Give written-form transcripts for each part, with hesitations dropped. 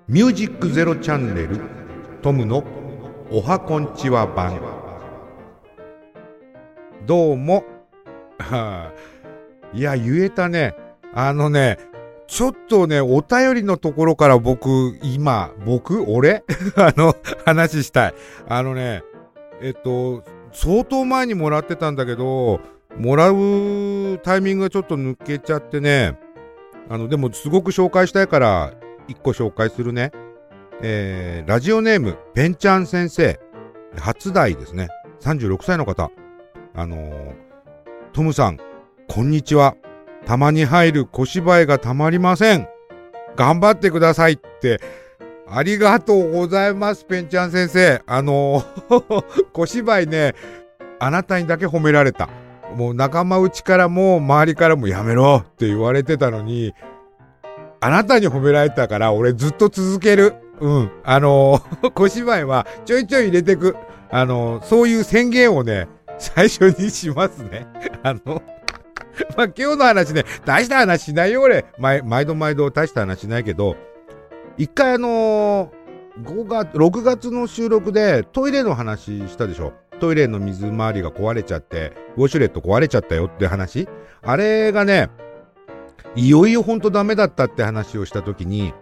ミュージックゼロチャンネルトムのおはこんちは版。どうもいや言えたね。ちょっとねお便りのところから俺話したい。相当前にもらってたんだけど、もらうタイミングがちょっと抜けちゃってね。でもすごく紹介したいから一個紹介するね。ラジオネームペンちゃん先生、初代ですね。36歳の方。トムさんこんにちは。たまに入る小芝居がたまりません。頑張ってくださいって。ありがとうございますペンちゃん先生。小芝居ね、あなたにだけ褒められた。もう仲間内からも周りからもやめろって言われてたのに、あなたに褒められたから俺ずっと続ける。小芝居はちょいちょい入れてく。そういう宣言をね最初にしますね。今日の話ね、大した話しないよ俺。毎度大した話しないけど、一回6月の収録でトイレの話したでしょ。トイレの水回りが壊れちゃって、ウォシュレット壊れちゃったよって話。あれがね、いよいよほんとダメだったって話をしたときに、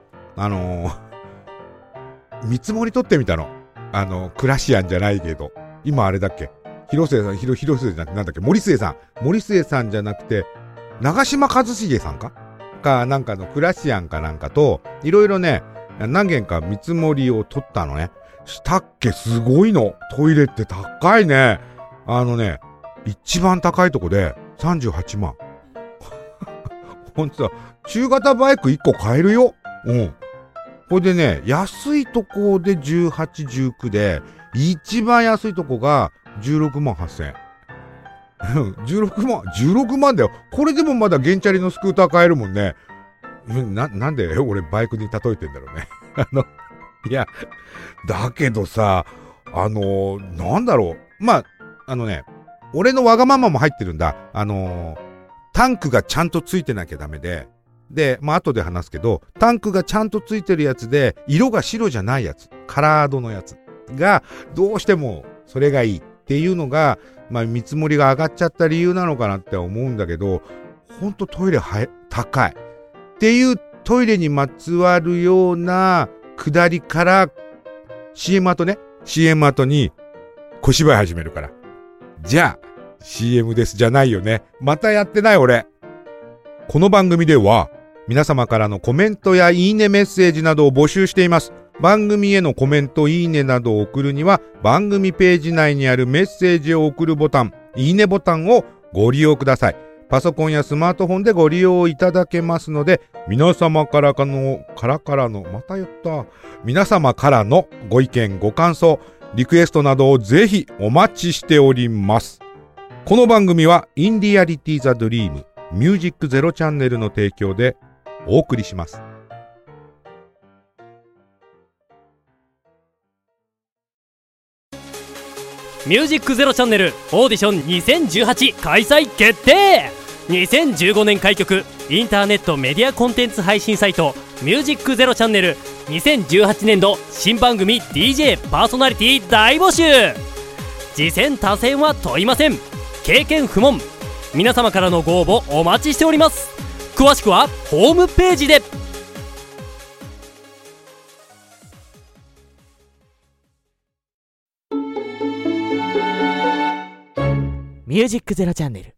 見積もり取ってみたの。クラシアンじゃないけど、今あれだっけ、広末さんじゃなくてなんだっけ、森末さんじゃなくて長嶋一茂さんかなんかのクラシアンかなんかといろいろね何件か見積もりを取ったのね。したっけ、すごいの。トイレって高いね。一番高いとこで38万。ほんとだ、中型バイク1個買えるよ。これでね、安いとこで18、19で、一番安いとこが16万8000円。16万だよ。これでもまだ原チャリのスクーター買えるもんね。なんで俺バイクに例えてんだろうね。いや、だけどさ、なんだろう。俺のわがままも入ってるんだ。タンクがちゃんとついてなきゃダメで、後で話すけど、タンクがちゃんとついてるやつで、色が白じゃないやつ、カラードのやつが、どうしてもそれがいいっていうのが、見積もりが上がっちゃった理由なのかなって思うんだけど、ほんとトイレ高い。っていうトイレにまつわるような下りから、CM 後に小芝居始めるから。じゃあ、CM ですじゃないよね。またやってない俺。この番組では、皆様からのコメントやいいねメッセージなどを募集しています。番組へのコメント、いいねなどを送るには、番組ページ内にあるメッセージを送るボタン、いいねボタンをご利用ください。パソコンやスマートフォンでご利用いただけますので、皆様からのご意見、ご感想、リクエストなどをぜひお待ちしております。この番組はインディアリティザドリームミュージックゼロチャンネルの提供でお送りします。 ミュージックゼロチャンネルオーディション2018開催決定。2015年開局インターネットメディアコンテンツ配信サイトミュージックゼロチャンネル、2018年度新番組 DJ パーソナリティ大募集。次戦他戦は問いません。経験不問。皆様からのご応募お待ちしております。詳しくはホームページで。 ミュージックゼロチャンネル。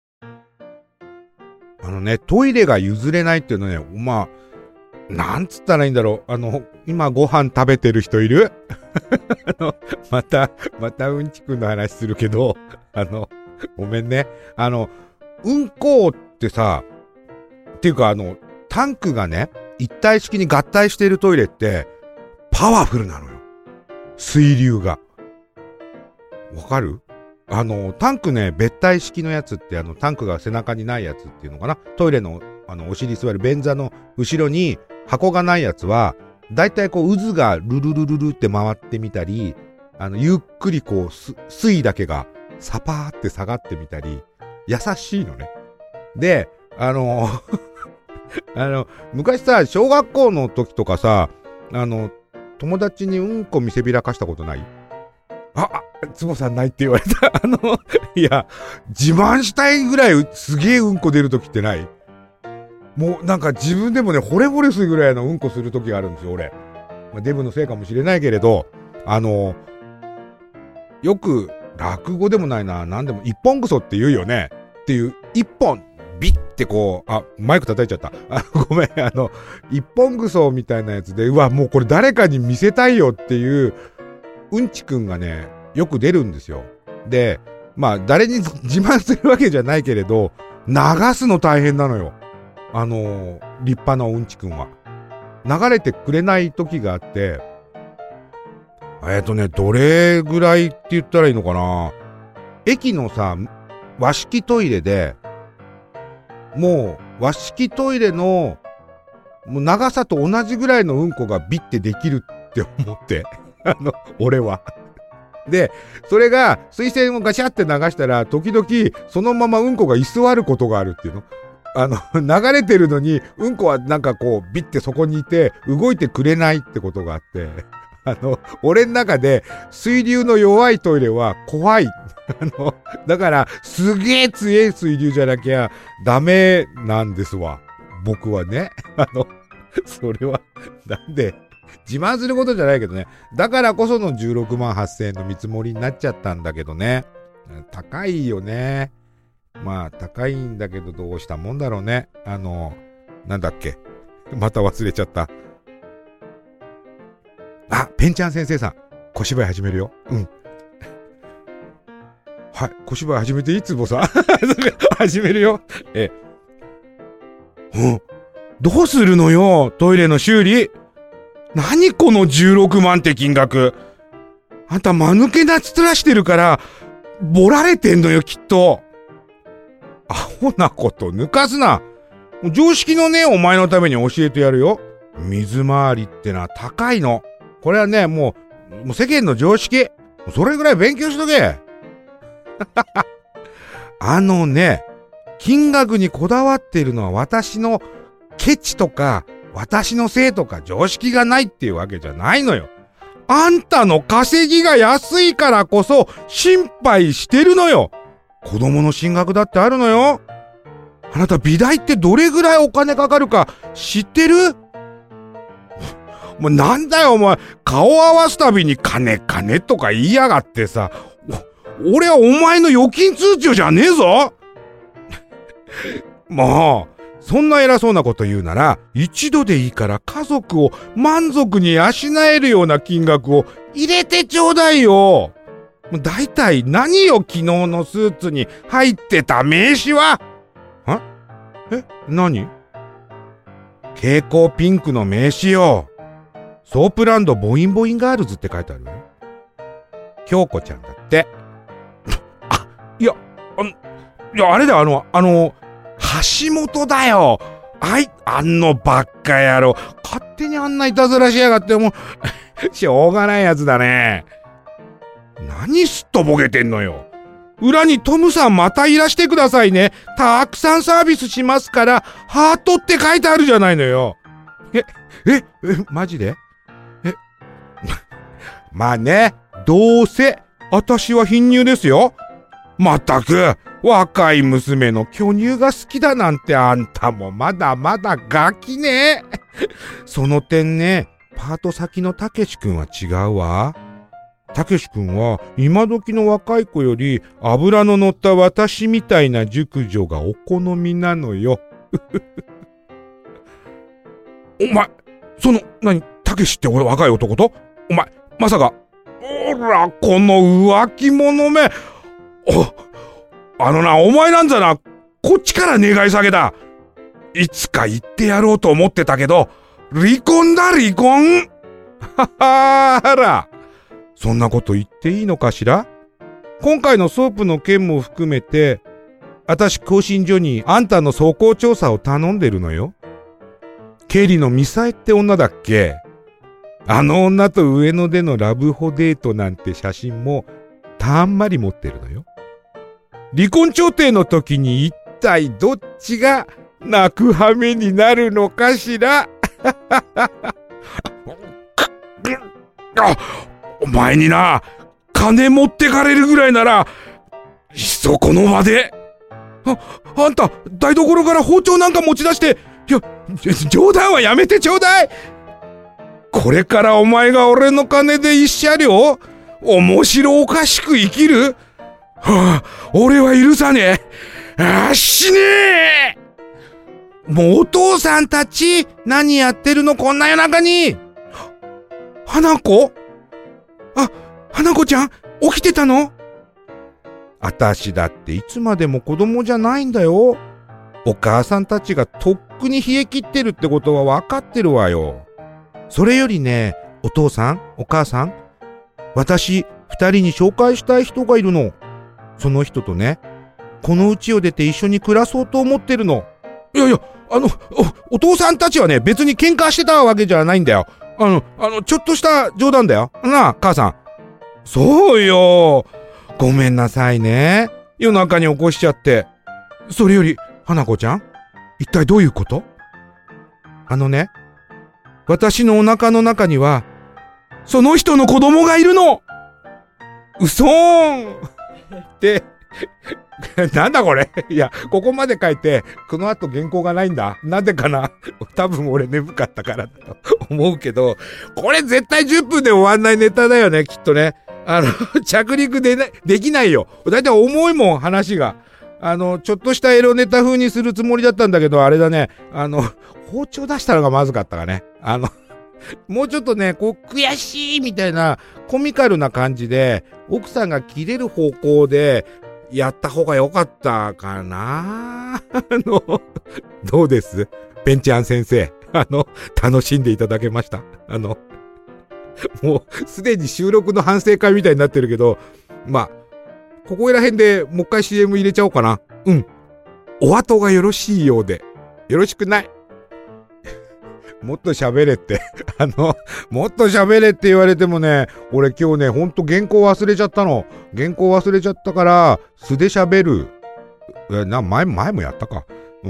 トイレが譲れないっていうのね、なんつったらいいんだろう。今ご飯食べてる人いる？またうんちくんの話するけど、ごめんね。うんこってさ、っていうかタンクがね、一体式に合体しているトイレって、パワフルなのよ。水流が。わかる？タンクね、別体式のやつって、タンクが背中にないやつっていうのかな。トイレの、お尻座る便座の後ろに箱がないやつは、だいたいこう、渦がルルルルルって回ってみたり、ゆっくりこう、水だけがサパーって下がってみたり、優しいのね。で、昔さ、小学校の時とかさ、 友達にうんこ見せびらかしたことない？つぼさんないって言われた。いや、自慢したいぐらいすげえうんこ出るときってない？もうなんか自分でもね、惚れ惚れするぐらいのうんこするときがあるんですよ、俺。デブのせいかもしれないけれど、よく落語でもないな、なんでも一本ぐそって言うよね。っていう、一本、ビッてこう、マイク叩いちゃった。ごめん、一本ぐそみたいなやつで、うわ、もうこれ誰かに見せたいよっていう、うんちくんがね、よく出るんですよ。で、まあ、誰に自慢するわけじゃないけれど、流すの大変なのよ。立派なうんちくんは。流れてくれない時があって、どれぐらいって言ったらいいのかな。駅のさ、和式トイレで、もう和式トイレのもう長さと同じぐらいのうんこがビッてできるって思って、俺は。で、それが水栓をガシャって流したら、時々そのままうんこが居座ることがあるっていうの。流れてるのに、うんこはなんかこう、ビッてそこにいて、動いてくれないってことがあって、俺の中で、水流の弱いトイレは怖い。だから、すげえ強い水流じゃなきゃダメなんですわ。僕はね。それは、なんで、自慢することじゃないけどね。だからこその16万8000円の見積もりになっちゃったんだけどね。高いよね。まあ、高いんだけどどうしたもんだろうね。なんだっけ。また忘れちゃった。ペンちゃん先生さん。小芝居始めるよ。うん。はい、小芝居始めていい？つぼさん。始めるよ。どうするのよ、トイレの修理。何この16万って金額。あんた間抜けなつらしてるから、ボラれてんのよ、きっと。アホなこと抜かすな。常識のね、お前のために教えてやるよ。水回りってのは高いの。これはね、もう世間の常識。それぐらい勉強しとけ。金額にこだわっているのは私のケチとか、私のせいとか常識がないっていうわけじゃないのよ。あんたの稼ぎが安いからこそ心配してるのよ。子供の進学だってあるのよ。あなた美大ってどれぐらいお金かかるか知ってる？もうなんだよお前、顔合わすたびに金とか言いやがってさ。俺はお前の預金通帳じゃねえぞ。もうそんな偉そうなこと言うなら、一度でいいから家族を満足に養えるような金額を入れてちょうだいよ。だいたい何よ、昨日のスーツに入ってた名刺は？何？蛍光ピンクの名刺よ。ソープランドボインボインガールズって書いてあるよ。京子ちゃんだって。あれだ、橋本だよ。あのばっか野郎。勝手にあんないたずらしやがって、もう、しょうがないやつだね。何すっとぼけてんのよ。裏にトムさんまたいらしてくださいね。たくさんサービスしますから、ハートって書いてあるじゃないのよ。マジで？まあね、どうせ、私は貧乳ですよ。まったく、若い娘の巨乳が好きだなんてあんたもまだまだガキね。その点ね、パート先のたけし君は違うわ。たけし君は今時の若い子より脂の乗った私みたいな熟女がお好みなのよ。お前、たけしって俺若い男と？お前、まさか、おら、この浮気者め。お前なんざな、こっちから願い下げだ。いつか言ってやろうと思ってたけど、離婚だ、離婚。あら、そんなこと言っていいのかしら？今回のソープの件も含めて、私更新所にあんたの走行調査を頼んでるのよ。経理のミサエって女だっけ？あの女と上野でのラブホデートなんて写真もたんまり持ってるのよ。離婚調停の時に一体どっちが泣く羽目になるのかしら。 お前にな、金持ってかれるぐらいなら、いっそこの場で。あんた、台所から包丁なんか持ち出して、いや、冗談はやめてちょうだい。これからお前が俺の金で一車両面白おかしく生きる？俺は許さねえ。死ねえ。もうお父さんたち、何やってるのこんな夜中に。花子？花子ちゃん、起きてたの？あたしだっていつまでも子供じゃないんだよ。お母さんたちがとっくに冷え切ってるってことは分かってるわよ。それよりね、お父さん、お母さん、私、二人に紹介したい人がいるの。その人とね、この家を出て一緒に暮らそうと思ってるの。いやいや、お父さんたちはね、別に喧嘩してたわけじゃないんだよ。ちょっとした冗談だよ。なあ、母さん。そうよ。ごめんなさいね。夜中に起こしちゃって。それより、花子ちゃん、一体どういうこと？私のお腹の中には、その人の子供がいるの。嘘ーんってなんだこれ。いや、ここまで書いて、この後原稿がないんだ。なんでかな。多分俺眠かったからだと思うけど、これ絶対10分で終わんないネタだよね、きっとね。着陸できないよ。だいたい重いもん、話が。ちょっとしたエロネタ風にするつもりだったんだけど、あれだね。包丁出したのがまずかったかね。もうちょっとね、こう、悔しいみたいな、コミカルな感じで、奥さんが切れる方向で、やった方が良かったかな。どうです？ペンチャン先生。楽しんでいただけました？もう、すでに収録の反省会みたいになってるけど、まあ、ここら辺でもう一回 CM 入れちゃおうかな。うん。お後がよろしいようで。よろしくない。もっと喋れって。もっと喋れって言われてもね、俺今日ね、ほんと原稿忘れちゃったの。原稿忘れちゃったから、素で喋る。前もやったか。うん。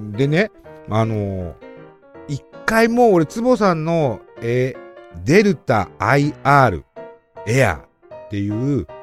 でね、一回も俺、つぼさんの、デルタ IR エアっていう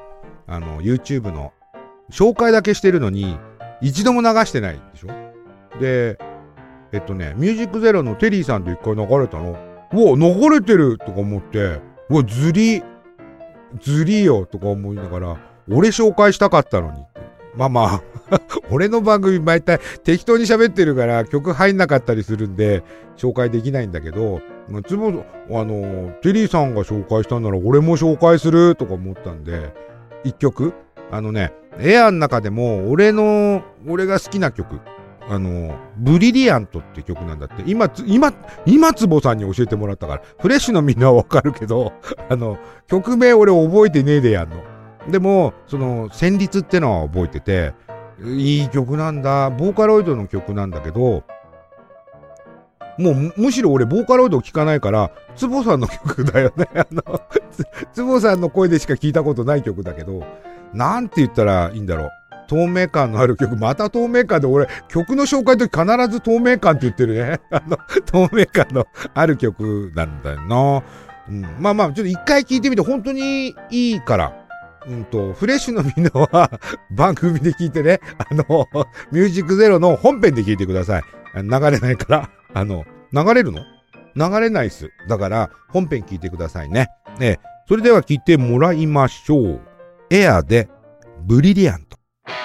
、YouTube の紹介だけしてるのに、一度も流してないでしょ。で、ミュージックゼロのテリーさんと一回流れたの。うわ、流れてるとか思って、うわ、ずりよとか思いながら、俺紹介したかったのに。まあ、俺の番組毎回適当に喋ってるから曲入んなかったりするんで、紹介できないんだけど、テリーさんが紹介したんなら俺も紹介するとか思ったんで、一曲、エアの中でも俺が好きな曲、ブリリアントって曲なんだって。今つぼさんに教えてもらったから、フレッシュのみんなはわかるけど、曲名俺覚えてねえでやんの。でも、旋律ってのは覚えてて、いい曲なんだ。ボーカロイドの曲なんだけど、もうむしろ俺ボーカロイド聴かないから、つぼさんの曲だよね。つぼさんの声でしか聞いたことない曲だけど、なんて言ったらいいんだろう。透明感のある曲。また透明感で俺、曲の紹介の時必ず透明感って言ってるね。透明感のある曲なんだよな。うん。まあ、ちょっと一回聞いてみて、本当にいいから。フレッシュのみんなは番組で聞いてね、ミュージックゼロの本編で聞いてください。流れないから、流れるの？流れないっす。だから、本編聞いてくださいね。それでは聞いてもらいましょう。エアで、ブリリアント。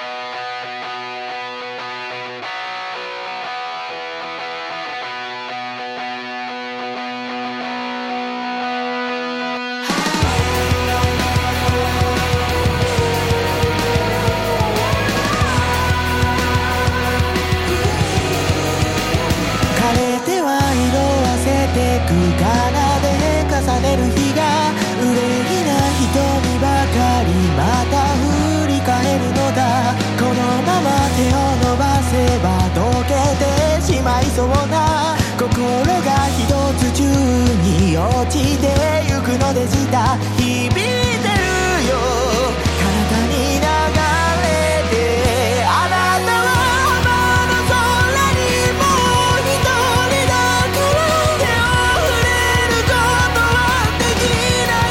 そうな心が一つ宙に落ちてゆくのでした響いてるよ体に流れてあなたは浜の空にもう一人だから手を触れることはできない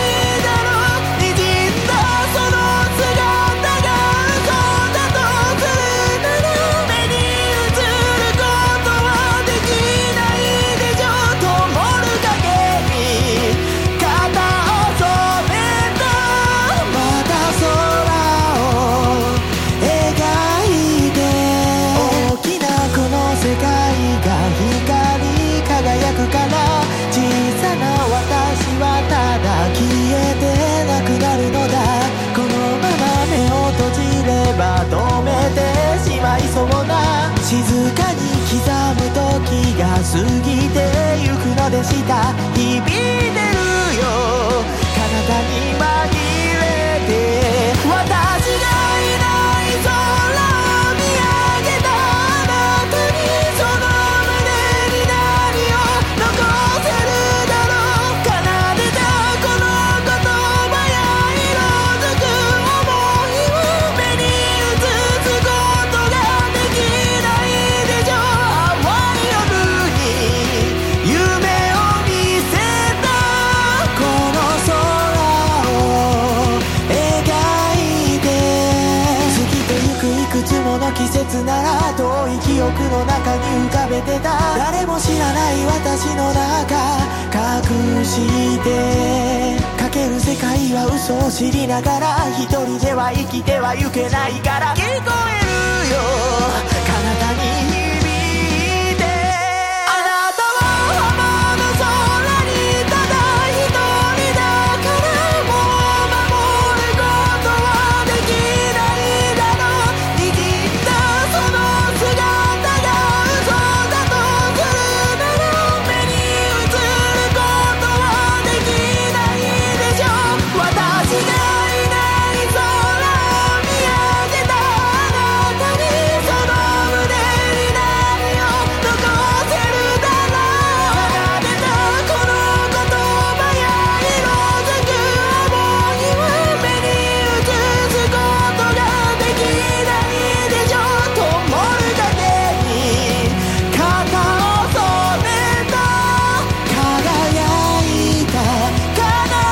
静かに刻む時が過ぎてゆくのでした響いてるよ彼方に紛れて私がいない空を見上げたあなたにその胸に何を残せるだろう奏でたこの言葉や色づく想いを目に映すことができないでしょう淡い夜に夢を見せたこの空を描いて過ぎてゆくいくつもの季節なら遠い記憶の中に浮かべてた誰も知らない私の中隠してかける世界は嘘を知りながら一人では生きてはゆけないから聞こえるよ彼方に響いてあなたは浜の空にただ一人だからもう守ることはできないだろう握ったその姿が嘘だとするなら目に映ることはできないでしょう私がいない空を見上げたあなたにその胸に何を残せるだろう奏でたこの言葉や色づく想いを目に映すことができないでしょう灯るだけに肩を染めた輝いた彼方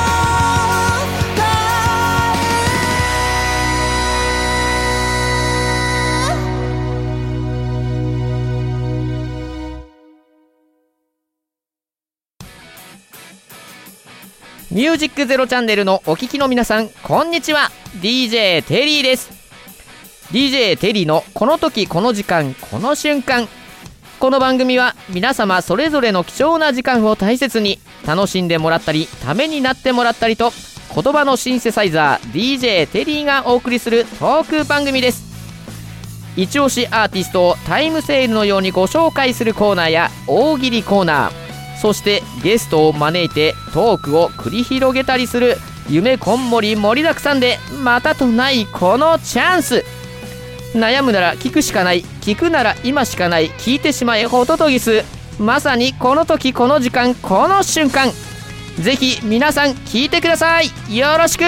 ミュージックゼロチャンネルのお聞きの皆さん、こんにちは。 DJ テリーです。 DJ テリーのこの時この時間この瞬間。この番組は皆様それぞれの貴重な時間を大切に楽しんでもらったりためになってもらったりと、言葉のシンセサイザー DJ テリーがお送りするトーク番組です。一押しアーティストをタイムセールのようにご紹介するコーナーや大喜利コーナー、そしてゲストを招いてトークを繰り広げたりする夢こんもり盛りだくさんでまたとないこのチャンス。悩むなら聞くしかない、聞くなら今しかない、聞いてしまえホトトギス。まさにこの時この時間この瞬間、ぜひ皆さん聞いてください。よろしく。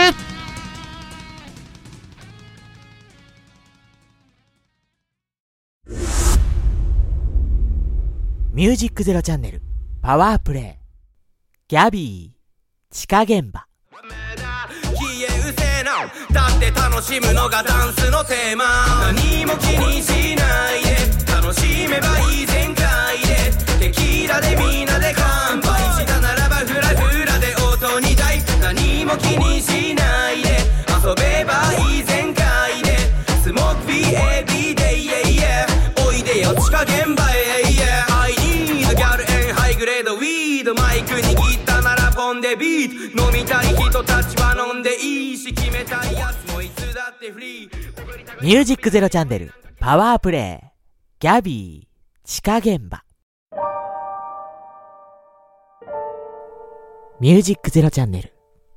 ミュージックゼロチャンネルパワープレイギャビー地下現場。 消え失せなだって楽しむのがダンスのテーマ。何も気にしないで楽しめばいい全開でテキーラでみんなで乾杯したならばフラフラで音に大何も気にしないで遊べばいい全開でスモーク BAB でおいでよ地下現場へI need a girl and high grade weed マイク握ったならポンでビート飲みたい人たちは飲んでいいし決めたいやつもいつだってフリー。 ミュージックゼロチャンネルパワープレイギャビー地下現場。ミュージックゼロチャンネル。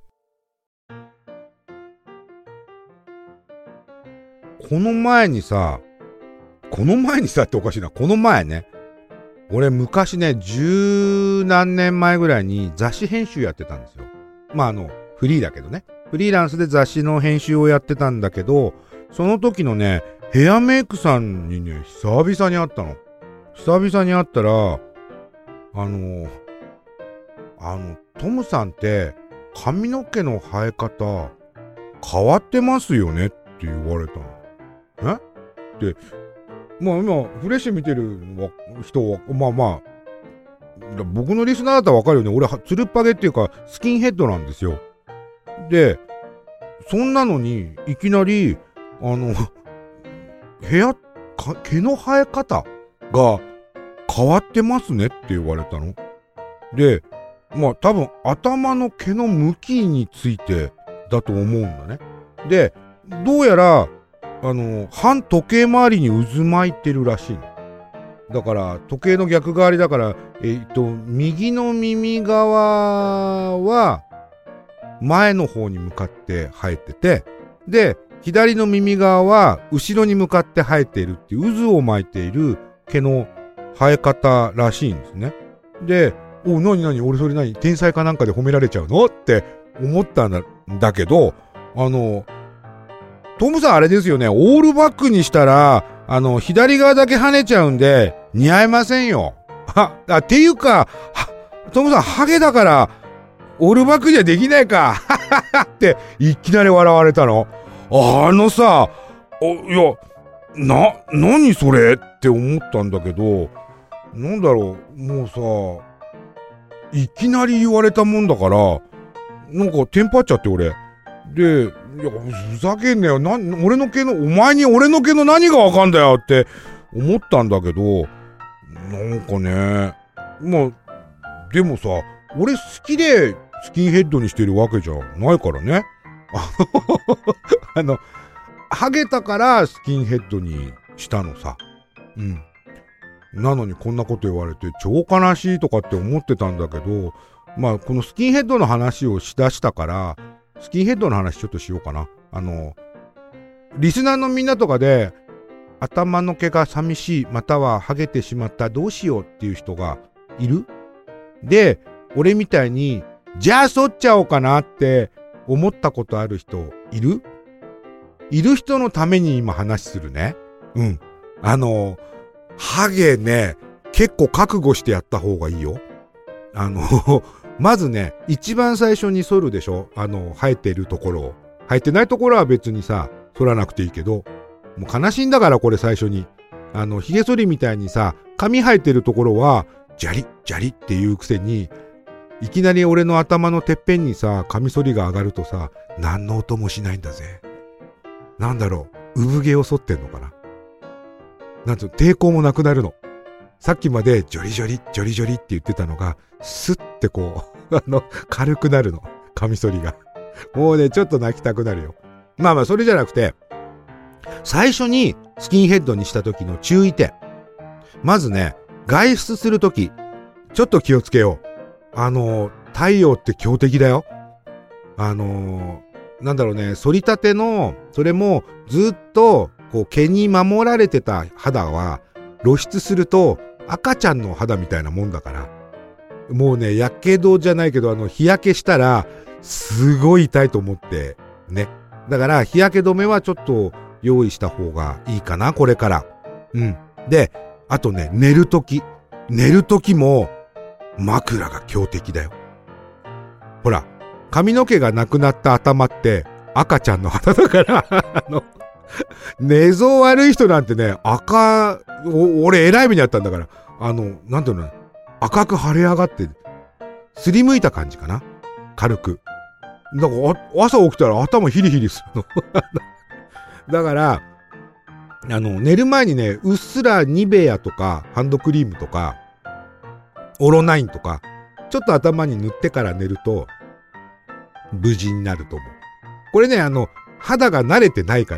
この前にさっておかしいな。この前ね、俺昔ね、十何年前ぐらいに雑誌編集やってたんですよ。まあフリーだけどね。フリーランスで雑誌の編集をやってたんだけど、その時のね、ヘアメイクさんにね、久々に会ったの。久々に会ったら、トムさんって髪の毛の生え方変わってますよねって言われたの。で、まあ今フレッシュ見てる人はまあ僕のリスナーだったらわかるよね。俺つるっぱげっていうかスキンヘッドなんですよ。で、そんなのにいきなり毛の生え方が変わってますねって言われたの。で、まあ多分頭の毛の向きについてだと思うんだね。で、どうやら反時計回りに渦巻いてるらしいの。 だから時計の逆回りだから、右の耳側は前の方に向かって生えてて、で左の耳側は後ろに向かって生えているっていう渦を巻いている毛の生え方らしいんですね。で、何俺それ天才かなんかで褒められちゃうのって思ったんだけど、トムさんあれですよね、オールバックにしたら左側だけ跳ねちゃうんで似合いませんよ。っていうか、トムさんハゲだからオールバックじゃできないかっていきなり笑われたの。さ、何それって思ったんだけど、なんだろう、もうさ、いきなり言われたもんだから、なんかテンパっちゃって俺。で、ふざけんなよ。お前に俺の毛の何がわかんだよって思ったんだけど、なんかね、でもさ、俺好きでスキンヘッドにしてるわけじゃないからね。ハゲたからスキンヘッドにしたのさ。なのにこんなこと言われて超悲しいとかって思ってたんだけど、このスキンヘッドの話をしだしたから、スキンヘッドの話ちょっとしようかな。リスナーのみんなとかで、頭の毛が寂しい、またはハゲてしまった、どうしようっていう人がいる？で、俺みたいに、じゃあ剃っちゃおうかなって思ったことある人いる？いる人のために今話するね。ハゲね、結構覚悟してやった方がいいよ。まずね、一番最初に剃るでしょ？生えてるところを。生えてないところは別にさ、剃らなくていいけど、もう悲しいんだからこれ最初に。髭剃りみたいにさ、髪生えてるところは、ジャリッジャリっていうくせに、いきなり俺の頭のてっぺんにさ、カミソリが上がるとさ、何の音もしないんだぜ。なんだろう、産毛を剃ってんのかな。抵抗もなくなるの。さっきまでジョリジョリ、ジョリジョリって言ってたのが、スッてこう、軽くなるの。カミソリが。もうね、ちょっと泣きたくなるよ。それじゃなくて、最初にスキンヘッドにした時の注意点。まずね、外出する時、ちょっと気をつけよう。太陽って強敵だよ。なんだろうね、反りたての、それもずっと、毛に守られてた肌は、露出すると赤ちゃんの肌みたいなもんだから。もうね、やけどじゃないけど、日焼けしたら、すごい痛いと思って、ね。だから、日焼け止めはちょっと用意した方がいいかな、これから。で、あとね、寝るときも、枕が強敵だよ。ほら、髪の毛がなくなった頭って赤ちゃんの肌だから寝相悪い人なんてね、俺偉い目にあったんだから、なんていうの、赤く腫れ上がって、すりむいた感じかな、軽く。だから朝起きたら頭ヒリヒリするの。だから、寝る前にね、うっすらニベアとか、ハンドクリームとか、オロナインとか、ちょっと頭に塗ってから寝ると、無事になると思う。これね、肌が慣れてないから、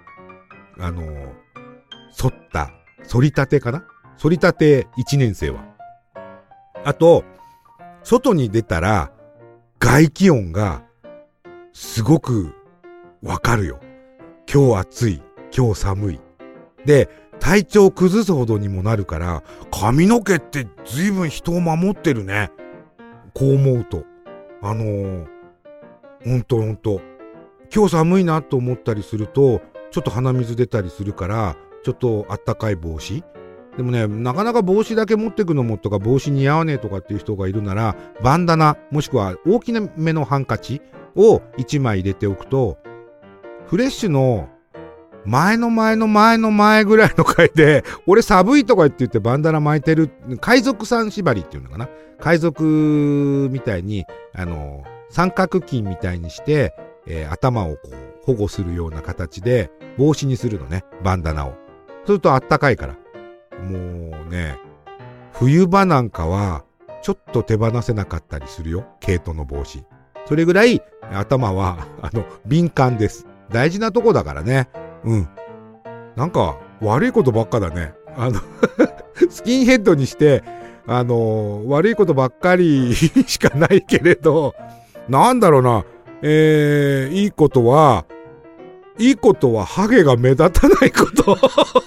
反りたてかな？反りたて1年生は。あと、外に出たら、外気温が、すごく、わかるよ。今日暑い、今日寒い。で、体調崩すほどにもなるから、髪の毛って随分人を守ってるね。こう思うと。ほんと。今日寒いなと思ったりすると、ちょっと鼻水出たりするから、ちょっとあったかい帽子。でもね、なかなか帽子だけ持ってくのもとか、帽子似合わねえとかっていう人がいるなら、バンダナ、もしくは大きめのハンカチを1枚入れておくと、フレッシュの前の前ぐらいの回で、俺寒いとか言ってバンダナ巻いてる、海賊さん縛りっていうのかな。海賊みたいに、三角巾みたいにして、頭をこう保護するような形で帽子にするのね、バンダナを。そうするとあったかいから。もうね、冬場なんかはちょっと手放せなかったりするよ、毛糸の帽子。それぐらい頭は敏感です。大事なとこだからね。なんか悪いことばっかだね。 スキンヘッドにして、悪いことばっかりしかないけれど、なんだろうな、いいことは、ハゲが目立たないこと。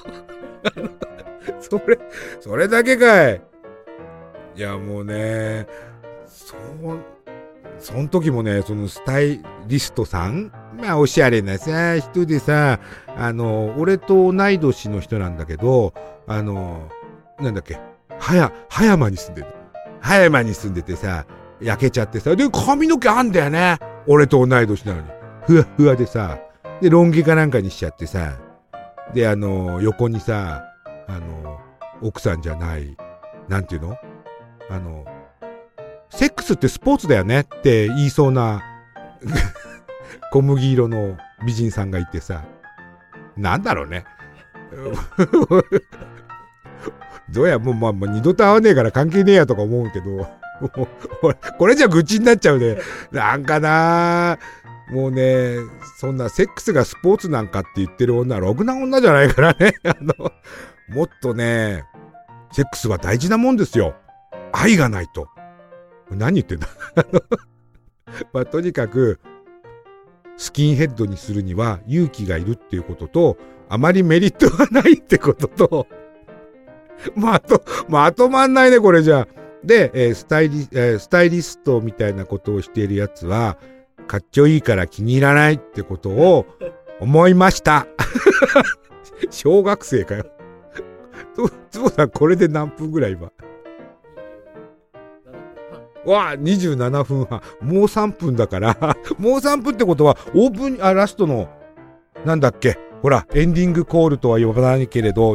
それだけかい。いや、もうね、その時もね、そのスタイリストさん、まあ、おしゃれなさ、人でさ、俺と同い年の人なんだけど、なんだっけ、葉山に住んでる。葉山に住んでてさ、焼けちゃってさ、で、髪の毛あんだよね。俺と同い年なのに。ふわふわでさ、で、ロン毛かなんかにしちゃってさ、で、横にさ、奥さんじゃない、なんていうの？セックスってスポーツだよねって言いそうな、小麦色の美人さんがいてさ、なんだろうね。どうや、もう二度と会わねえから関係ねえやとか思うけど、これじゃ愚痴になっちゃうね。なんかなぁ、もうね、そんなセックスがスポーツなんかって言ってる女はろくな女じゃないからね。もっとね、セックスは大事なもんですよ。愛がないと。何言ってんだ。まあ、とにかく、スキンヘッドにするには勇気がいるっていうことと、あまりメリットがないってことと、まとまんないね、これじゃあ。で、スタイリストみたいなことをしているやつは、かっちょいいから気に入らないってことを思いました。小学生かよ。つぼさん、これで何分ぐらい今。わあ、27分半。もう3分だから。もう3分ってことは、ラストの、なんだっけ。ほら、エンディングコールとは呼ばないけれど、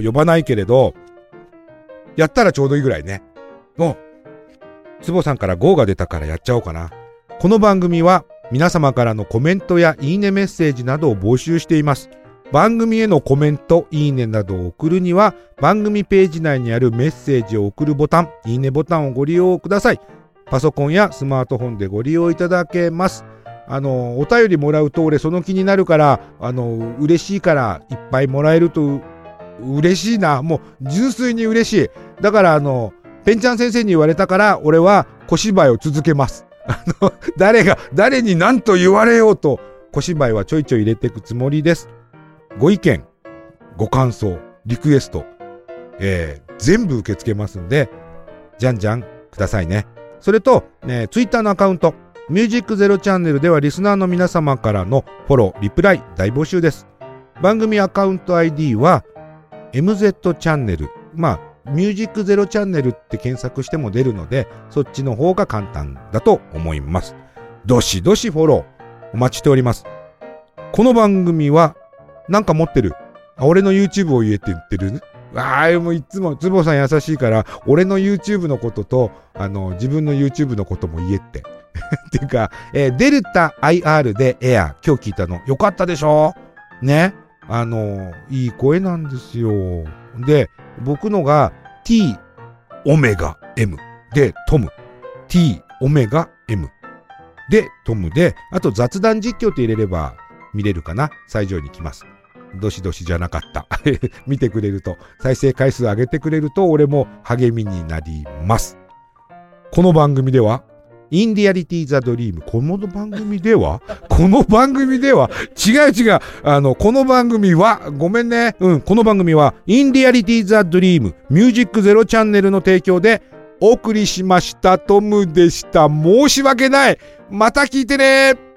やったらちょうどいいぐらいね。つぼさんから GO が出たからやっちゃおうかな。この番組は皆様からのコメントやいいねメッセージなどを募集しています。番組へのコメント、いいねなどを送るには、番組ページ内にあるメッセージを送るボタン、いいねボタンをご利用ください。パソコンやスマートフォンでご利用いただけます。お便りもらうと俺その気になるから、嬉しいからいっぱいもらえると嬉しいな。もう純粋に嬉しい。だからペンちゃん先生に言われたから俺は小芝居を続けます。誰に何と言われようと小芝居はちょいちょい入れていくつもりです。ご意見、ご感想、リクエスト、全部受け付けますんで、じゃんじゃんくださいね。それと、ツイッターのアカウント、ミュージックゼロチャンネルではリスナーの皆様からのフォロー、リプライ大募集です。番組アカウント ID は MZ チャンネル。まあ、ミュージックゼロチャンネルって検索しても出るので、そっちの方が簡単だと思います。どしどしフォローお待ちしております。この番組はなんか持ってる。俺の YouTube を言えって言ってる。もういつもつぼさん優しいから俺の YouTube のことと自分の YouTube のことも言えってっていうか、デルタ IR でエア今日聞いたのよかったでしょね。いい声なんですよ。で僕のが T オメガ M でトム T オメガ M でトムで、あと雑談実況って入れれば見れるかな。最上に来ます。どしどしじゃなかった見てくれると、再生回数上げてくれると俺も励みになります。この番組ではインディアリティザドリーム、この番組では違うこの番組はごめんね、この番組はインディアリティザドリームミュージックゼロチャンネルの提供でお送りしました。トムでした。申し訳ない。また聞いてね。